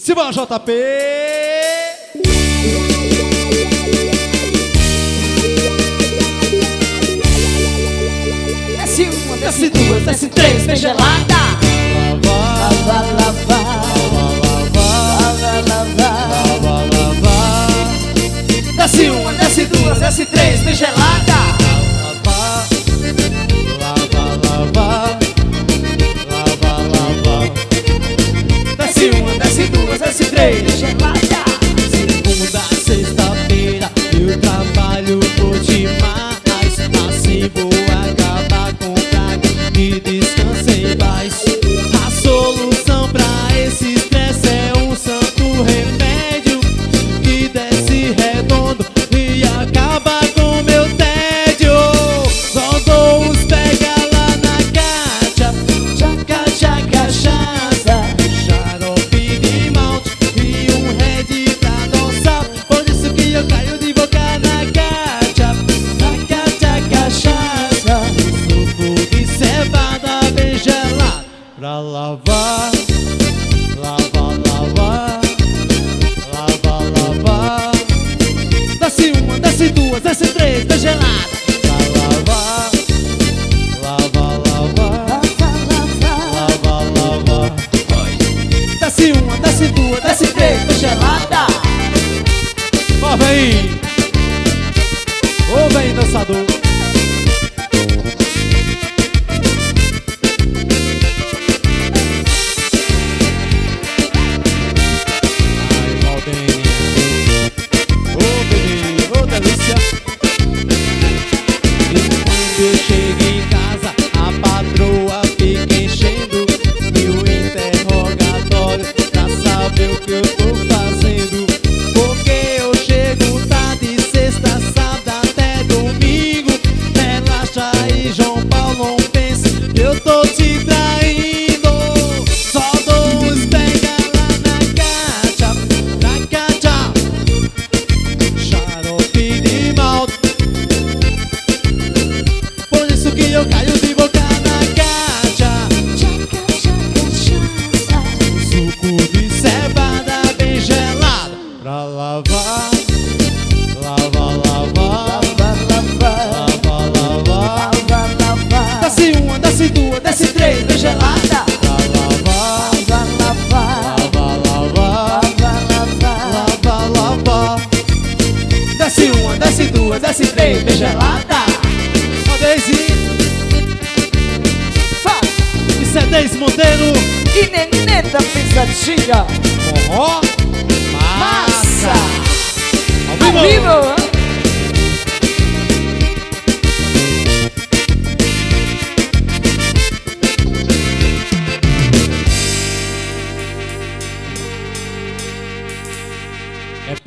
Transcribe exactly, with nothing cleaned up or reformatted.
Simbora, J P. Desce uma, desce duas, desce três, vem gelada. Lava, lava, lava, lava, lava. Desce uma, desce duas, desce três, vem gelada. Lava, lava, lava, lava. Desce uma, desce duas, desce três, vem gelada. Segunda, sexta-feira eu trabalho por demais. Assim vou acabar com o trago e descansa em paz. A solução pra esse estresse é um santo remédio que desce redondo e acaba com meu tédio. Só dou uns pega lá na caixa, tchaca, tchaca, cachaça, xarope de malte e um red pra dançar. Por isso que eu caio de boca na caixa, tchaca, tchaca, cachaça, suco de cevada bem gelado pra lavar, lavar, lavar, lavar, lavar. Desce uma, desce duas, desce três, bem gelada pra lavar, lavar, lavar, lavar, lavar. Desce uma, desce duas, desce três, bem gelada. Ó, vem, ô, vem dançador. Eu chego em casa, a patroa fica enchendo e o interrogatório pra saber o que eu tô fazendo. Porque eu chego tarde, sexta, sábado até domingo. Relaxa aí, João Paulo, não pense que eu tô te traindo. Só dou uns pega lá na caixa, na caixa, xarope de malte. Por isso que eu caio de boca na caixa, suco de cevada bem gelado pra lavar, lavar, lavar, lavar, lavar. Desce uma, desce duas, desce três, bem gelada pra lavar, lavar, lavar, lavar, lavar. Desce uma, desce duas, desce três, bem gelada. Isso é Deise Monteiro E Neneta Pesadinha. Forró Massa. Ao vivo.